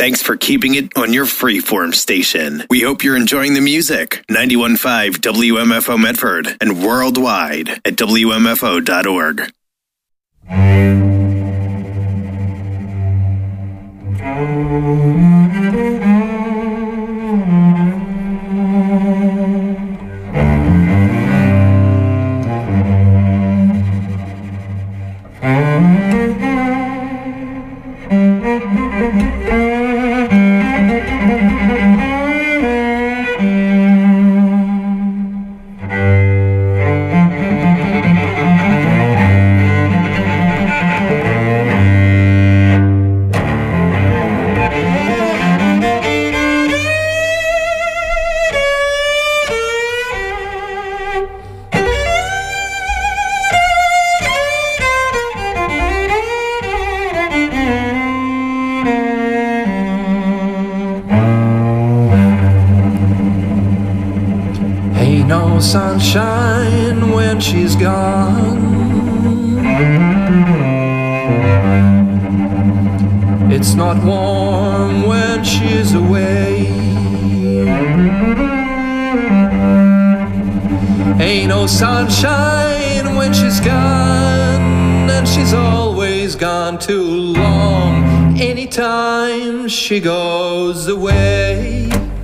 Thanks for keeping it on your freeform station. We hope you're enjoying the music. 91.5 WMFO Medford and worldwide at WMFO.org. Sunshine when she's gone. It's not warm when she's away. Ain't no sunshine when she's gone, and she's always gone too long. Anytime she goes away.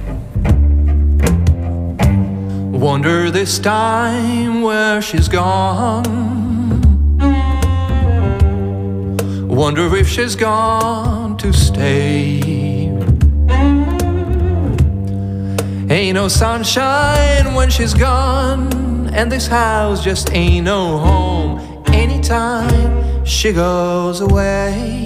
Wonder this time where she's gone. Wonder if she's gone to stay. Ain't no sunshine when she's gone, and this house just ain't no home. Anytime she goes away.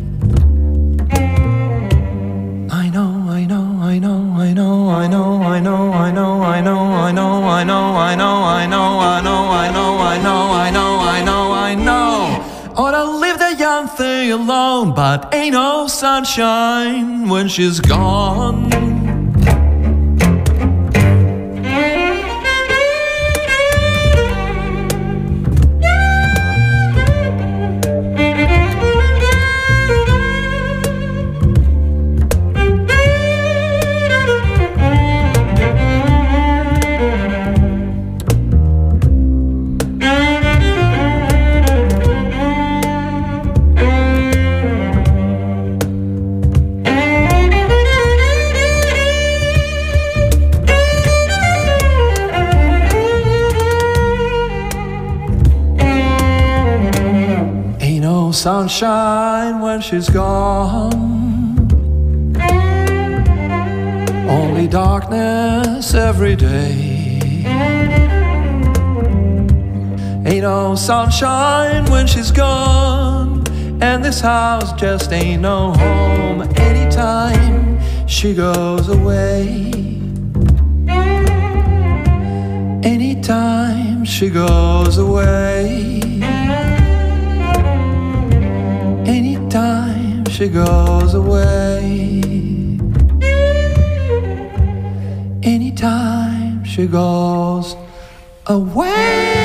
I know, I know, I know, I know, I know, I know, I know, I know, I know, I know, I know, I know, I know, I know, I know, I know, I know, I know. Ought to leave the young thing alone, but ain't no sunshine when she's gone. Sunshine when she's gone. Only darkness every day. Ain't no sunshine when she's gone, and this house just ain't no home. Anytime she goes away. Anytime she goes away. Anytime she goes away. Anytime she goes away.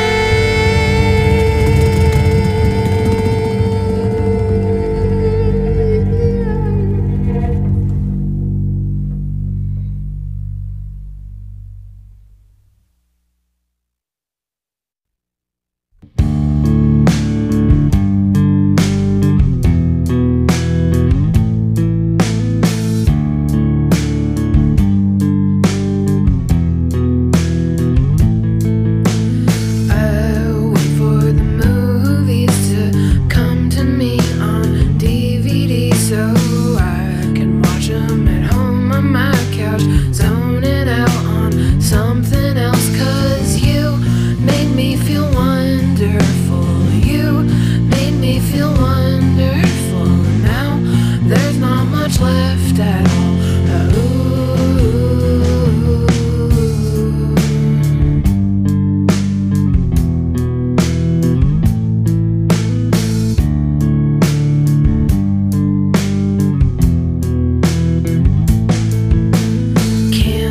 Can't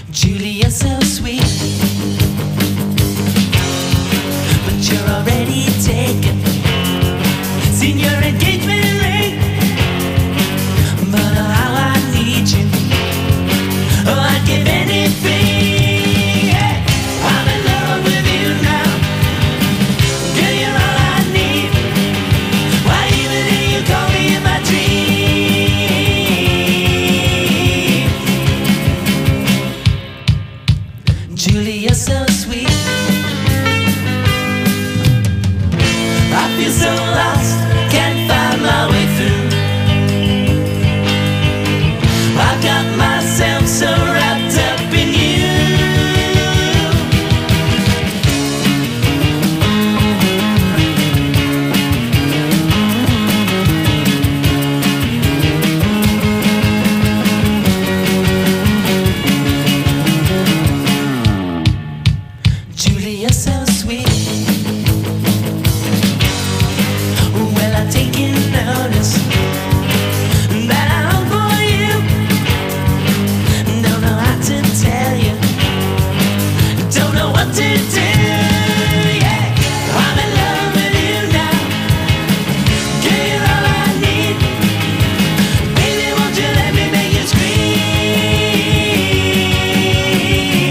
Julie, you're so sweet, but you're already taken. Seen your engagement ring, but oh, how I need you. Oh, I'd give anything. Yeah. I'm in love with you now. Girl, you're all I need. Why even do you call me in my dream? Julie, you're so sweet. I feel so lost, can't find my way through. I got myself so wrapped up in you. Julie, you're so sweet. Well, I've taken notice that I'm for you. Don't know how to tell you, don't know what to do. Yeah, I'm in love with you now. Girl, you're all I need. Baby, won't you let me make you scream?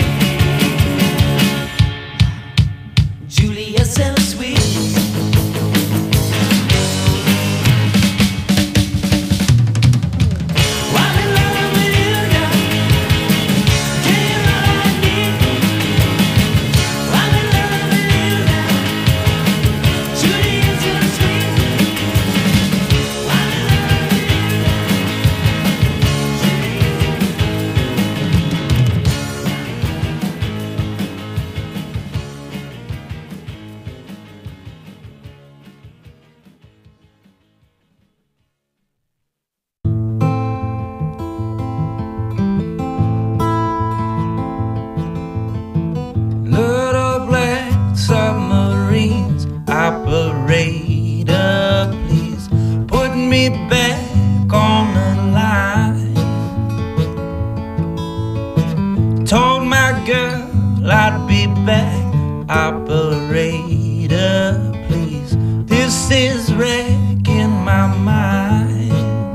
Julie, you're so sweet. I'm in love with you now. Girl, you're all I need. I'm in love with you now. Julie, you're so sweet. I'm in love with you. Little black submarines, operator, please put me back on the line. Told my girl I'd be back, operator, please. This is wrecking my mind.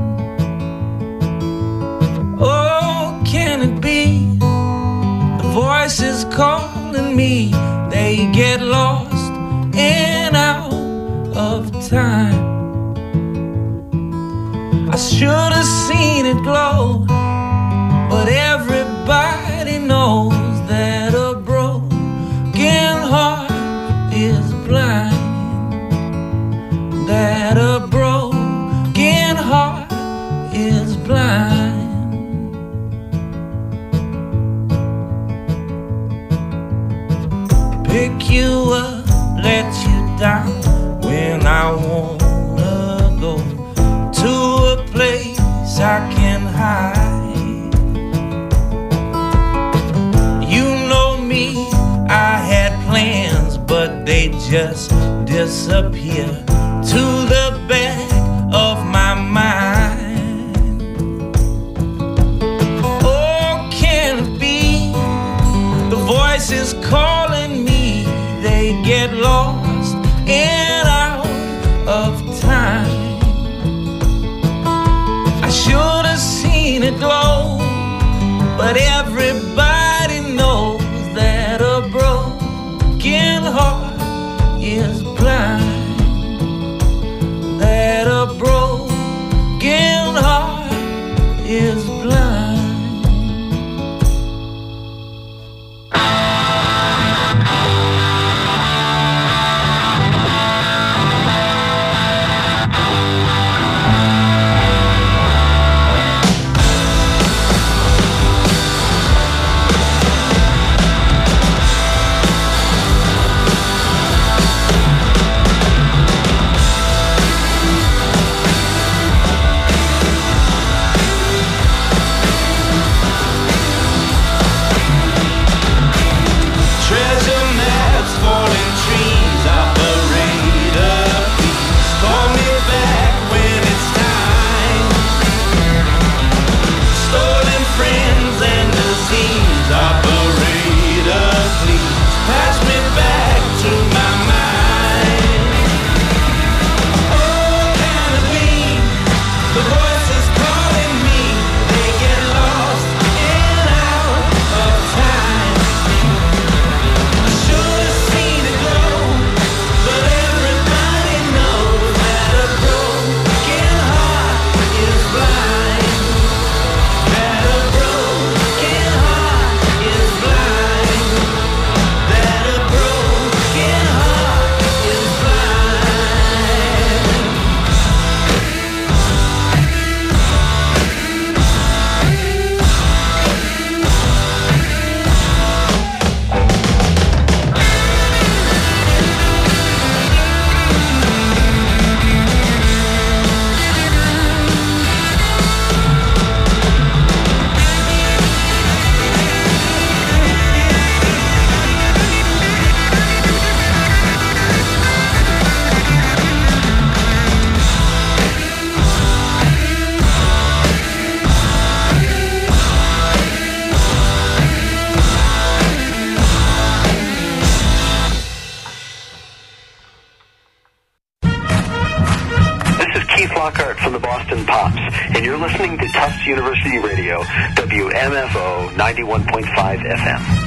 Oh, can it be? The voices calling me, they get lost and out of time. I should have seen it glow, but everybody knows that a broken heart is blind. That a broken heart is blind. Pick you up, let you down when I wanna go to a place I can hide. You know me, I had plans, but they just disappear to the back of my mind. Oh, can it be? The voices calling me, they get lost and out of time. I should have seen it glow, but everybody knows that a broken heart is blind. That a broken heart is blind. Lockhart from the Boston Pops, and you're listening to Tufts University Radio, WMFO 91.5 FM.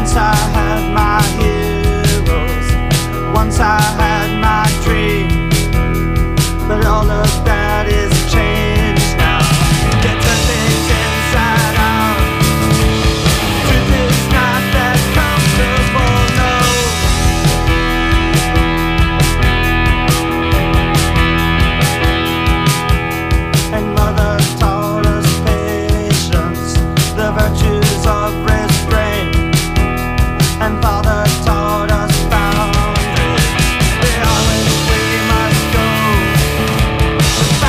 Once I had my heroes, once I had my dream, but all of that is changed now. They turn things inside out. Truth is not that comfortable, no. And mother taught us patience, the virtues of restraint, and father taught us boundaries. They always we must go.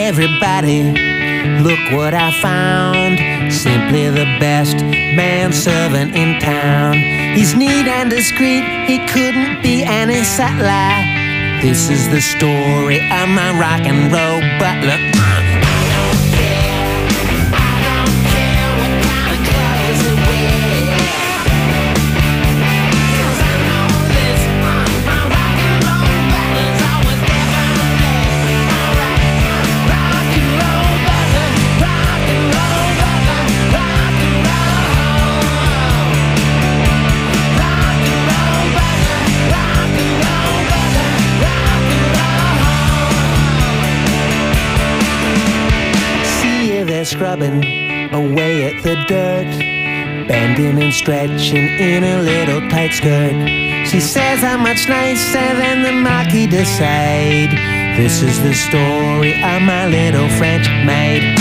everybody, look what I found. Simply the best manservant in town. He's neat and discreet, he couldn't be any settler. This is the story of my rock and roll butler. Scrubbing away at the dirt, bending and stretching in a little tight skirt. She says I'm much nicer than the Marquis de Sade. This is the story of my little French maid.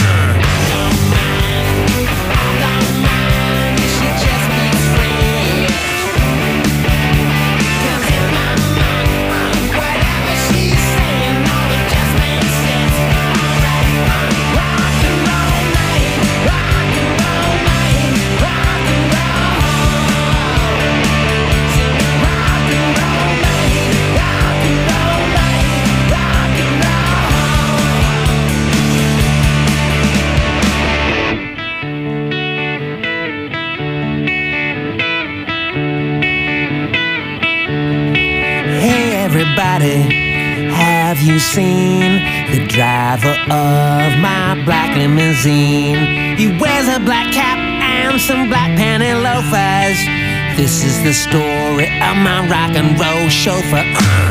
Have you seen the driver of my black limousine? He wears a black cap and some black panty loafers. This is the story of my rock and roll chauffeur.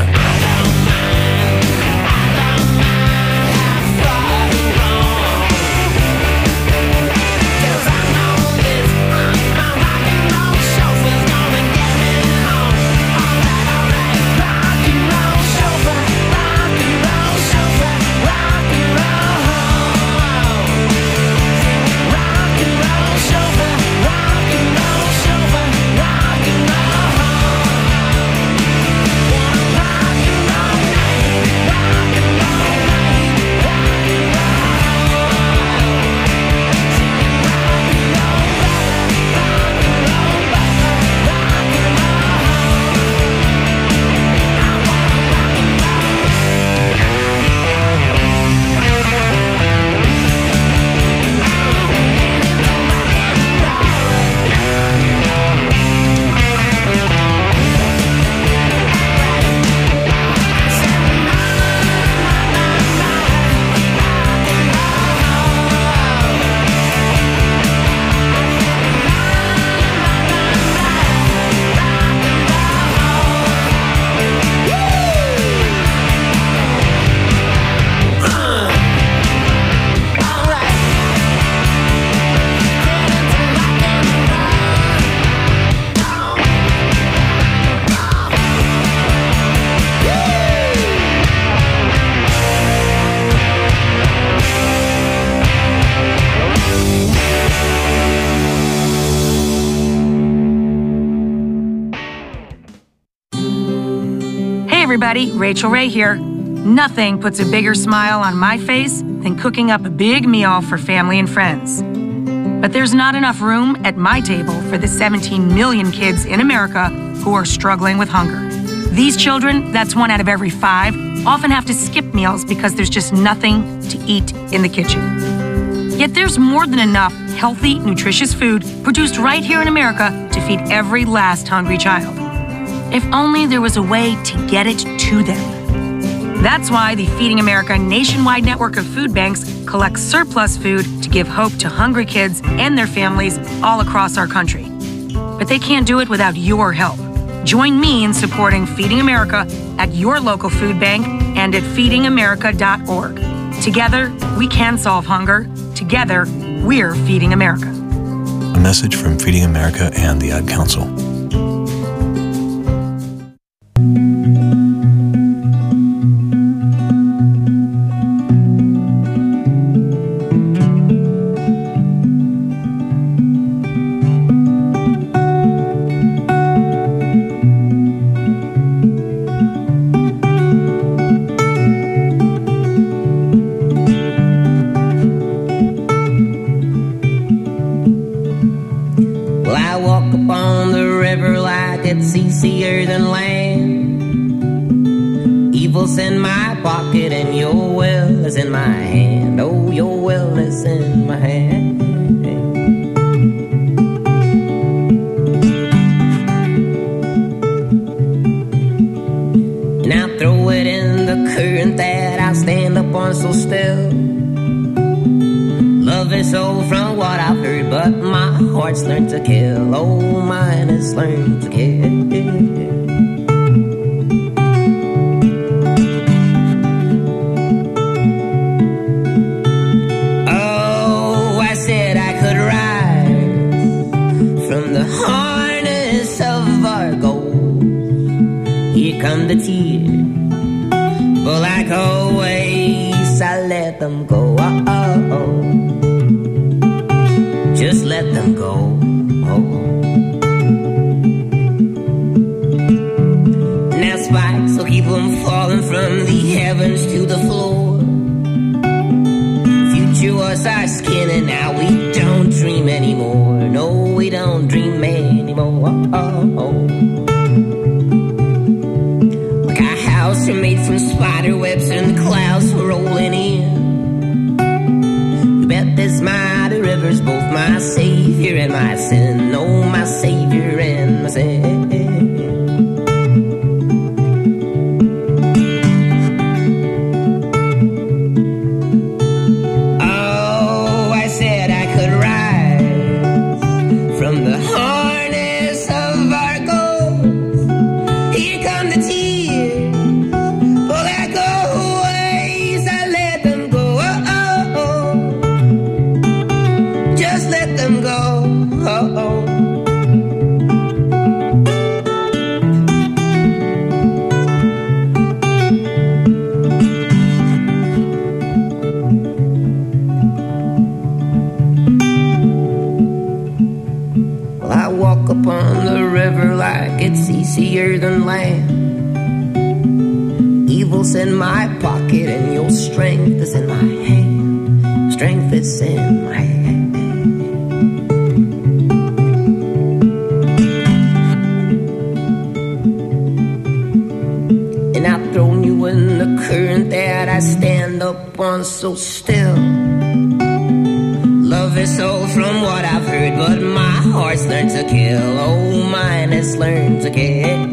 everybody, Rachel Ray here. Nothing puts a bigger smile on my face than cooking up a big meal for family and friends. But there's not enough room at my table for the 17 million kids in America who are struggling with hunger. These children, that's 1 out of every 5, often have to skip meals because there's just nothing to eat in the kitchen. Yet there's more than enough healthy, nutritious food produced right here in America to feed every last hungry child. If only there was a way to get it to them. That's why the Feeding America nationwide network of food banks collects surplus food to give hope to hungry kids and their families all across our country. But they can't do it without your help. Join me in supporting Feeding America at your local food bank and at feedingamerica.org. Together, we can solve hunger. Together, we're Feeding America. A message from Feeding America and the Ad Council. is in my hand. Oh, your will is in my hand. And I throw it in the current that I stand upon so still. Love is so from what I've heard, but my heart's learned to kill. Oh, mine has learned to kill. Come the tears, but like always, I let them go. Just let them go. And now spikes will keep them falling from the heavens to the floor. Future was our skin, and now we don't dream anymore. No, we don't dream anymore. Are made from spider webs and the clouds rolling in. You bet this mighty river's both my savior and my sin. Oh, my savior and my sin. Oh, I said I could rise from the harness of our ghosts. Here come the tears. Upon the river like it's easier than land. Evil's in my pocket and your strength is in my hand. Strength is in my hand. And I've thrown you in the current that I stand up on so still. Love is all from what I've heard, but my heart's learned to kill. Oh, mine has learned to kill.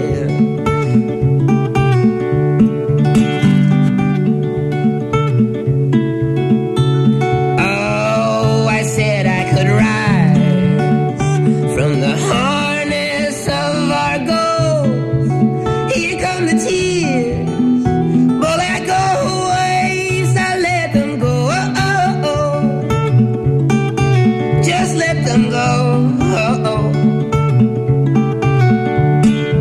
Oh, I said I could rise from the harness of our ghosts. Here come the tears, but like always, I let them go. Just let them go.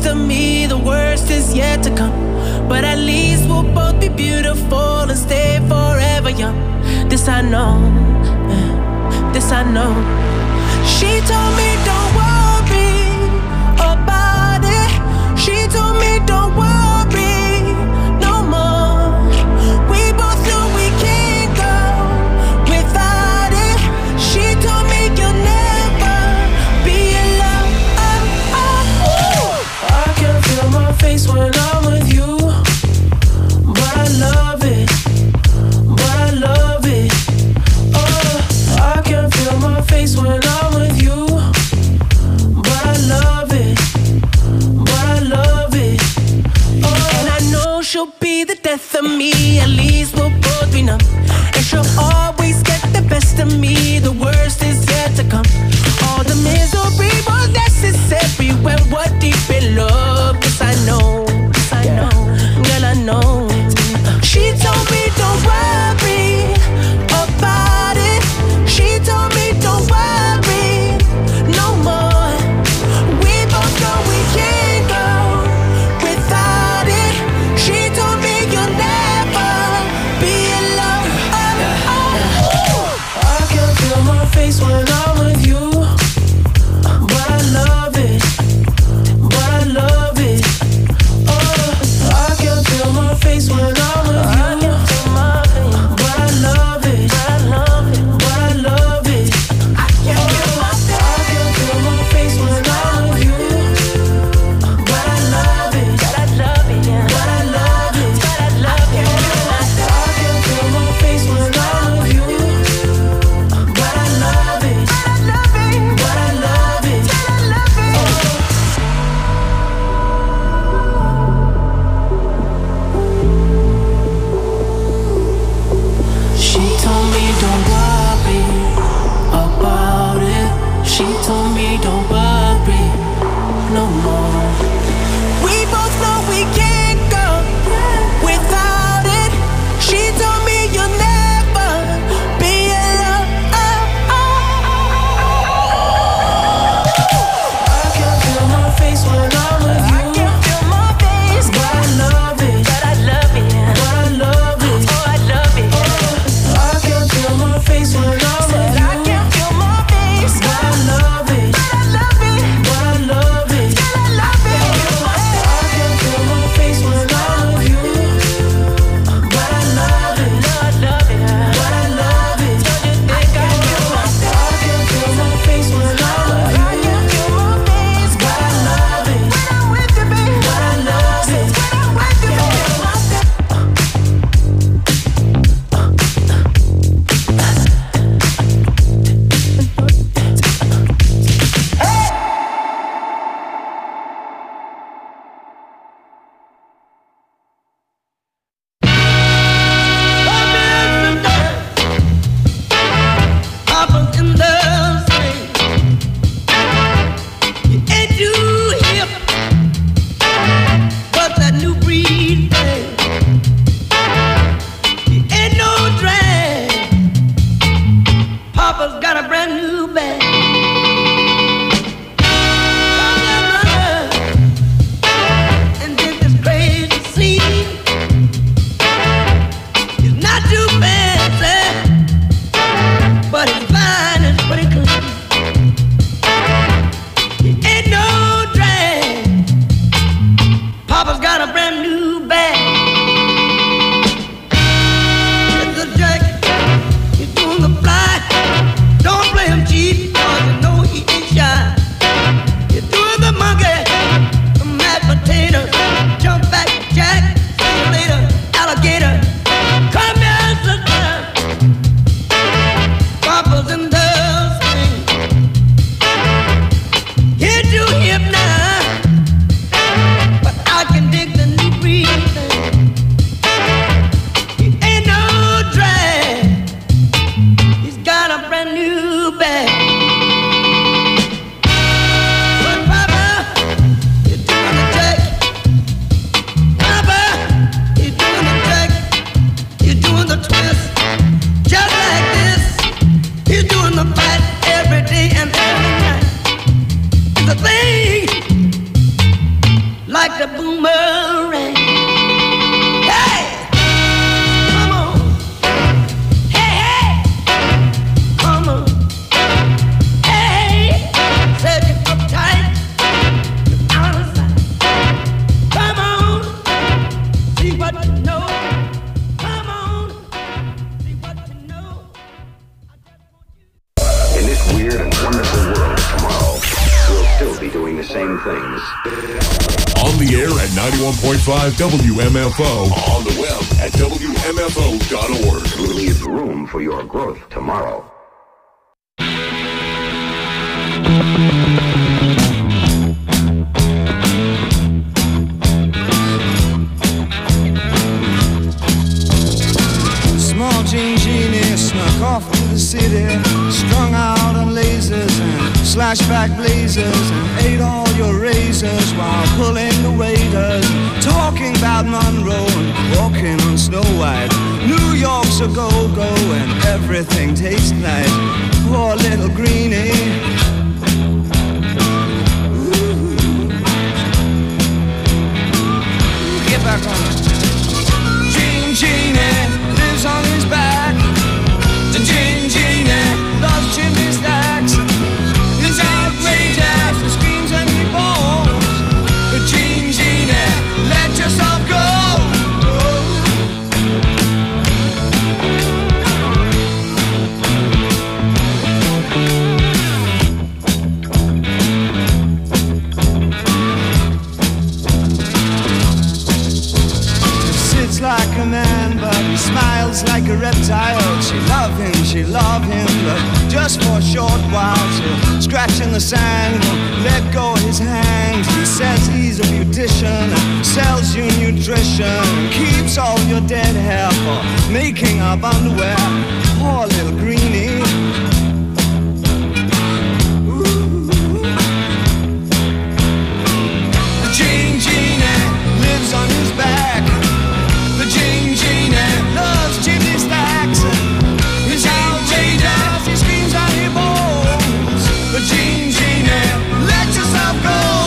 of me, the worst is yet to come. But at least we'll both be beautiful and stay forever young. This I know, this I know. She told me don't worry about it. She told me don't worry no more. We both know we can't go without it. She told me you'll never be alone. I can feel my face when I'm with you, but I love it, but I love it. Oh, I can feel my face when I'm with you, but I love it, but I love it. Oh, and I know she'll be the death of me. At least we'll both be numb, and she'll always get the best of me. The worst is yet to come. All the misery was necessary when we're deep in love. 'Cause I know, girl, I know. She told me don't worry about it. She told me don't worry no more. We both know we can't go without it. She told me you'll never be like the boomerang. Hey, come on. Hey, hey, come on. Hey, said you uptight, you're out of sight. Come on, see what you know. Come on, see what you know. In this weird and wonderful world of tomorrow, we'll still be doing the same things. On the air at 91.5 WMFO. On the web at WMFO.org. We'll leave room for your growth tomorrow. Small Jean Genie snuck off to the city, strung out on lasers and slashback blazers, and ate all your razors while pulling the waiters, talking about Monroe and walking on Snow White. New York's a go-go and everything tastes nice. Poor little greenie. Ooh. Get back on it. Jean Genie lives on his back. The Jean Genie loves chimney stacks. It's outrageous, he screams and he bones. The Jean Genie, let yourself go. Like a man, but he smiles like a reptile. She love him, but just for a short while. She'll scratch in the sand, won't let go of his hand. He says he's a beautician and sells you nutrition, keeps all your dead hair for making up underwear. Poor little greenie. Ooh. The Jean Genie lives on his back. The Jean Genie loves chimney stacks. He's outrageous, he screams and he moans. The Jean Genie, let yourself go.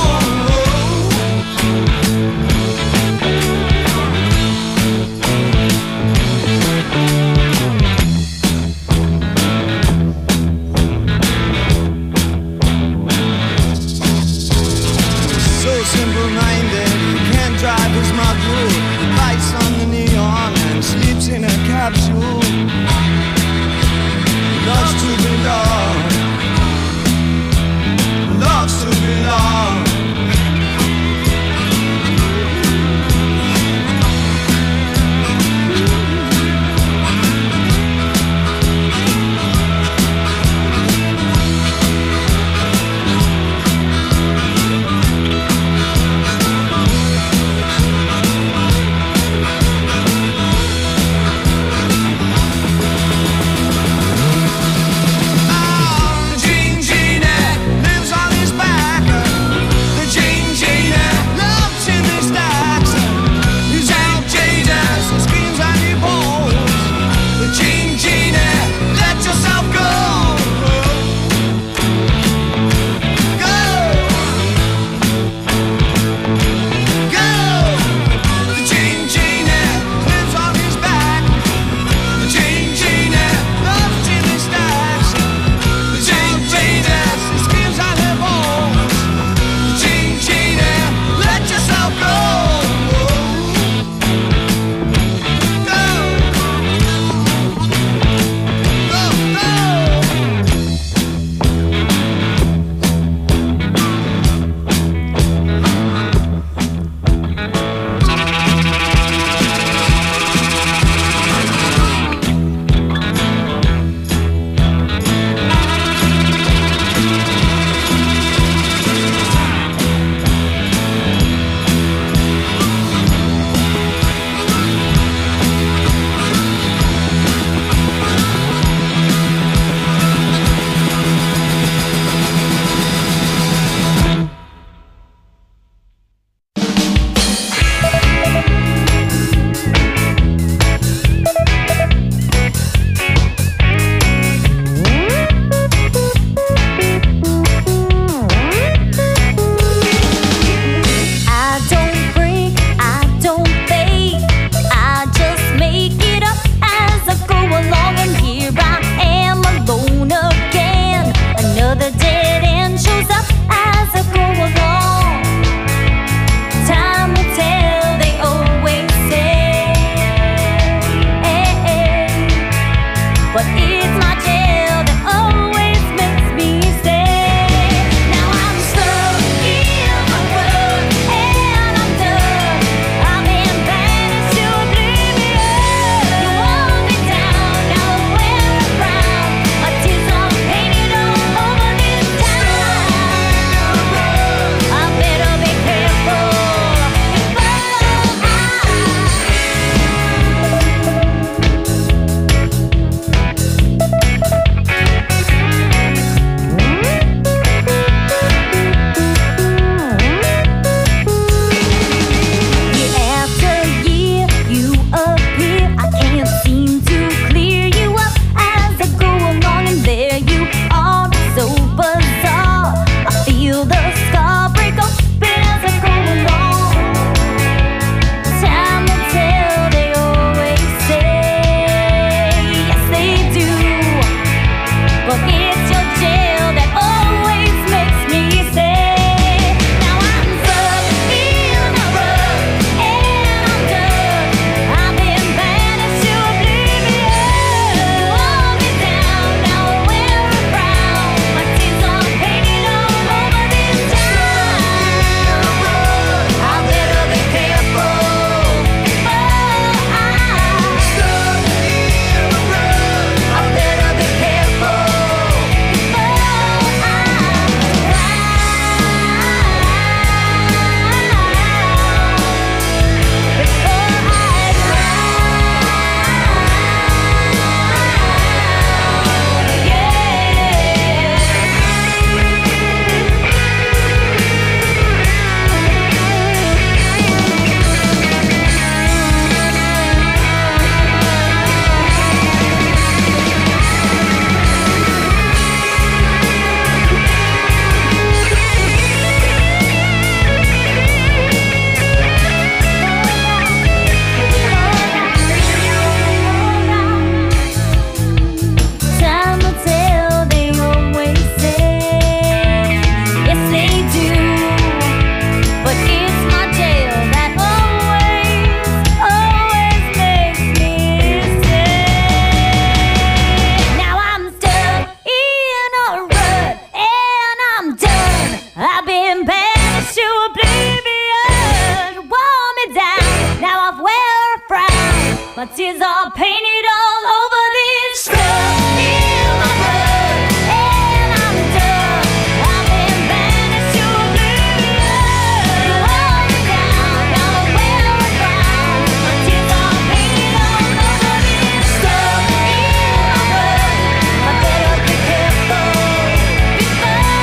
My tears are painted all over this stuff in my blood, and I'm done. I've been banished to oblivion. You hold me down, now I'm well around. My tears are painted all over this stuff in my blood. I better be careful before I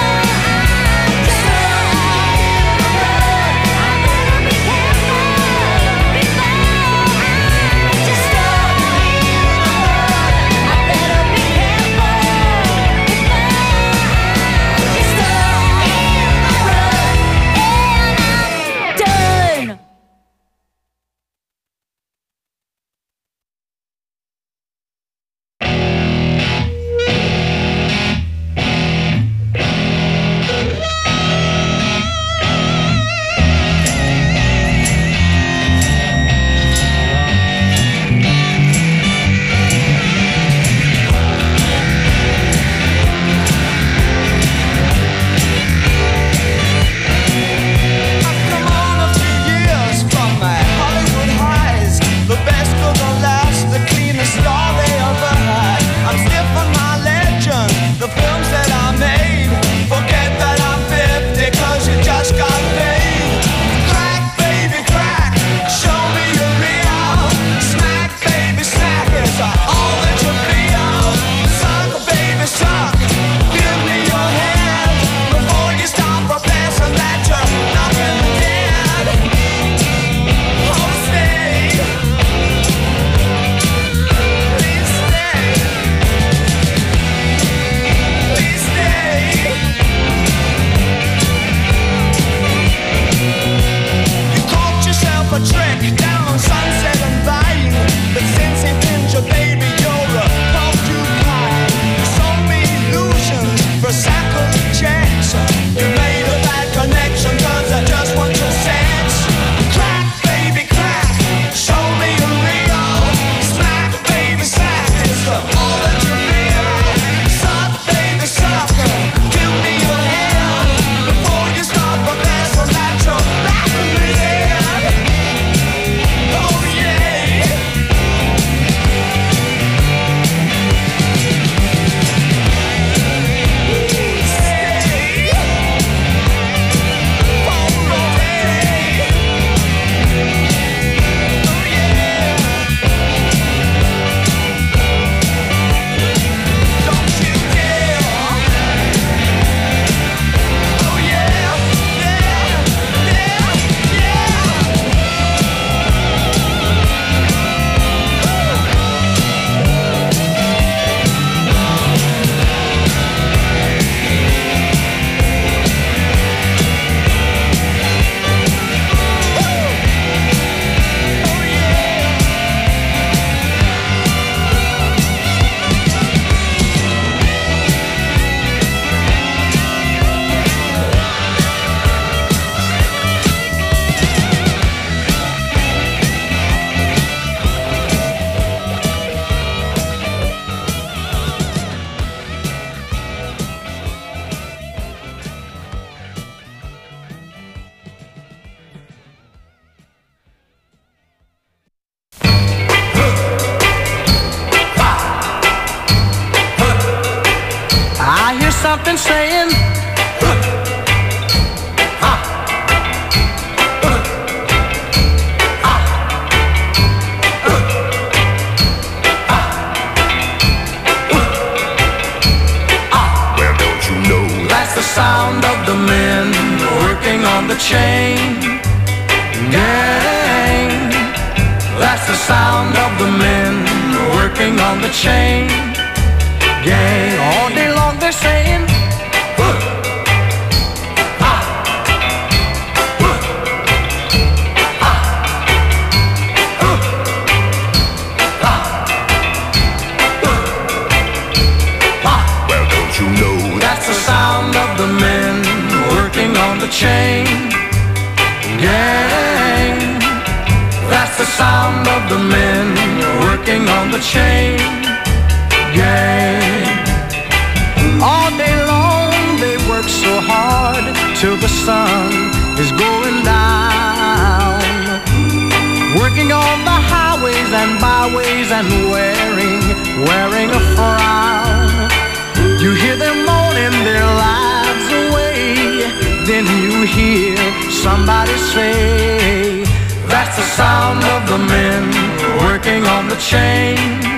something saying, well, don't you know that's the sound of the men working on the chain gang. That's the sound of the men working on the chain gang. All day long they're saying, well, don't you know that's the sound of the men working on the chain gang. That's the sound of the men working on the chain gang. All day long they work so hard till the sun is going down, working on the highways and byways and wearing a frown. You hear them moaning their lives away. Then you hear somebody say, that's the sound of the men working on the chain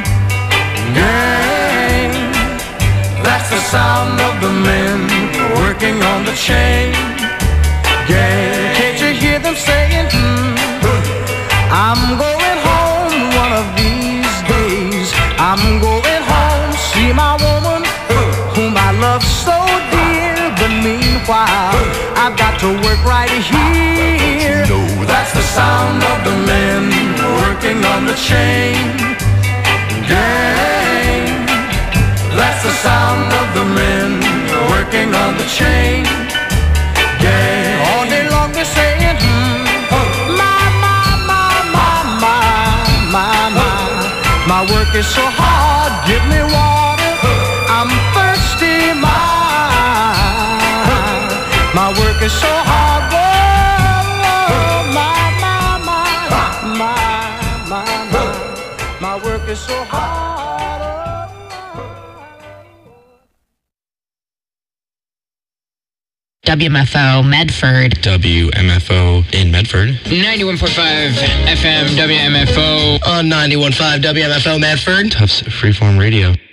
gang. That's the sound of the men working on the chain gang. Can't you hear them saying, I'm going home one of these days. I'm going home, see my woman whom I love so dear. But meanwhile, I've got to work right here. That's the sound of the men working on the chain gang. That's the sound of the men working on the chain gang. All day long they're saying, my work is so hard, give me water, I'm thirsty, my work is so hard, whoa, my work is so hard. WMFO Medford. WMFO in Medford. 91.5 FM WMFO. On 91.5 WMFO Medford. Tufts Freeform Radio.